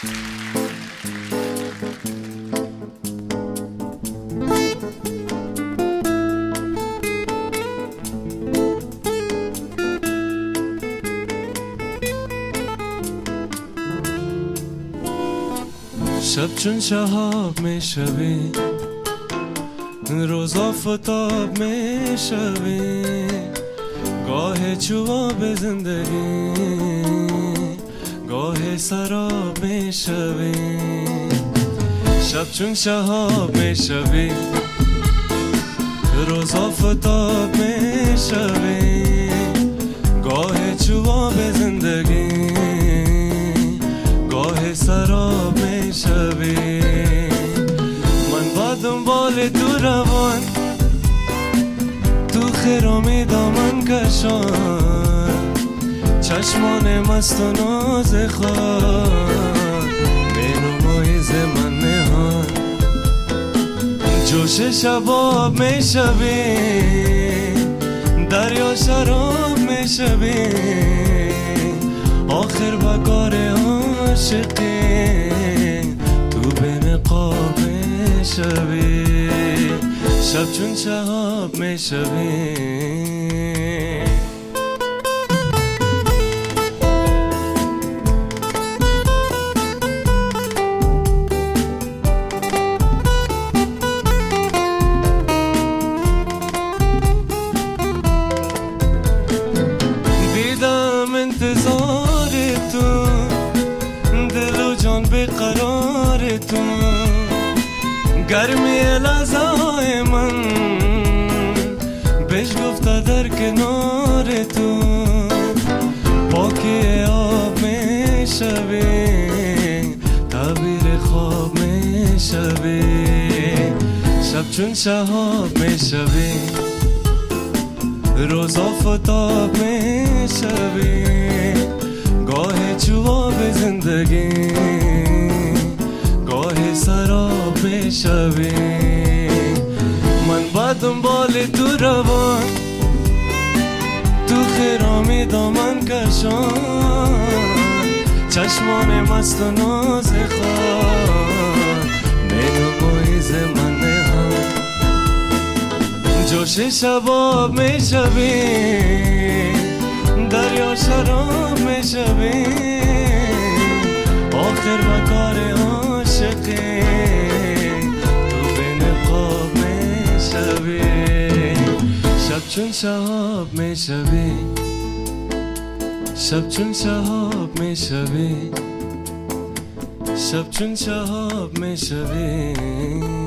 شب چون شهاب میشوی، روز آفتاب میشوی، گاه چوب زندگی گاه سراب میشوی. شب چون شهاب میشوی، روز آفتاب میشوی، گاه چوب زندگی گاه سراب میشوی. من با دنبال تو روان، تو خرامی دامن کشان، چشمان مست و ناز خواه بینمای زمن نهان. جوش شباب میشوی، دریا شراب میشوی، آخر بکار عاشقی تو به نقاب میشوی. شب چون شهاب میشوی. دیدم انتظار تو، دل و جان به قرار تو، گرمی لحظه‌های من بهش گفته در کنار تو. پاکی آب میشوی، تعبیر خواب میشوی. شب چون شهاب میشوی، روز آفتاب میشوی، گاه چوب زندگی گاه سراب میشوی. من با دنبال تو روان، تو خرامی دامن کشان، چشمان مست و ناز خواه نگمای زمن نهان. جوش شباب میشوی، دریا شراب میشوی، آخر بکار عاشقی تو به نقاب میشوی. شب چون شهاب میشوی، شب چون شهاب میشوی، شب چون شهاب میشوی.